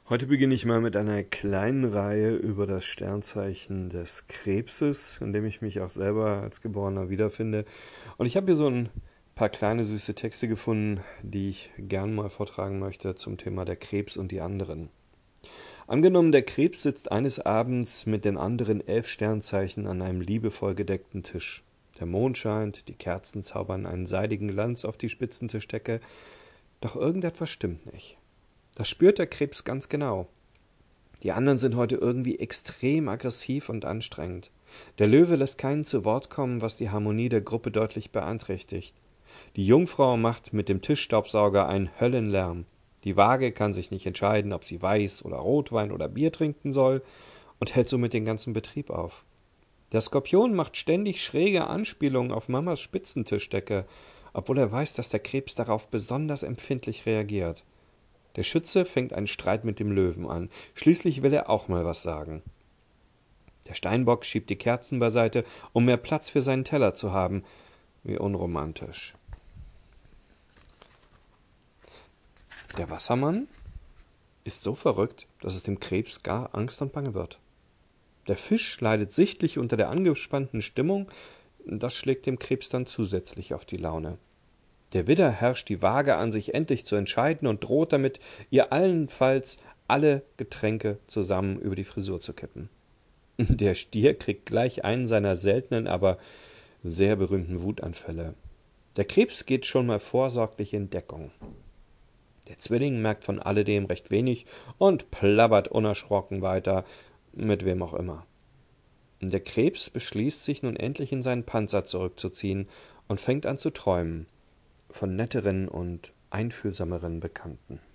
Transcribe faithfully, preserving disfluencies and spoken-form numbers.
Heute beginne ich mal mit einer kleinen Reihe über das Sternzeichen des Krebses, in dem ich mich auch selber als Geborener wiederfinde. Und ich habe hier so ein paar kleine süße Texte gefunden, die ich gern mal vortragen möchte zum Thema der Krebs und die anderen. Angenommen, der Krebs sitzt eines Abends mit den anderen elf Sternzeichen an einem liebevoll gedeckten Tisch. Der Mond scheint, die Kerzen zaubern einen seidigen Glanz auf die Spitzentischdecke, doch irgendetwas stimmt nicht. Das spürt der Krebs ganz genau. Die anderen sind heute irgendwie extrem aggressiv und anstrengend. Der Löwe lässt keinen zu Wort kommen, was die Harmonie der Gruppe deutlich beeinträchtigt. Die Jungfrau macht mit dem Tischstaubsauger einen Höllenlärm. Die Waage kann sich nicht entscheiden, ob sie Weiß oder Rotwein oder Bier trinken soll und hält somit den ganzen Betrieb auf. Der Skorpion macht ständig schräge Anspielungen auf Mamas Spitzentischdecke, obwohl er weiß, dass der Krebs darauf besonders empfindlich reagiert. Der Schütze fängt einen Streit mit dem Löwen an. Schließlich will er auch mal was sagen. Der Steinbock schiebt die Kerzen beiseite, um mehr Platz für seinen Teller zu haben. Wie unromantisch. Der Wassermann ist so verrückt, dass es dem Krebs gar Angst und Bange wird. Der Fisch leidet sichtlich unter der angespannten Stimmung. Das schlägt dem Krebs dann zusätzlich auf die Laune. Der Widder herrscht die Waage an, sich endlich zu entscheiden und droht damit, ihr allenfalls alle Getränke zusammen über die Frisur zu kippen. Der Stier kriegt gleich einen seiner seltenen, aber sehr berühmten Wutanfälle. Der Krebs geht schon mal vorsorglich in Deckung. Der Zwilling merkt von alledem recht wenig und plappert unerschrocken weiter, mit wem auch immer. Der Krebs beschließt, sich nun endlich in seinen Panzer zurückzuziehen und fängt an zu träumen von netteren und einfühlsameren Bekannten.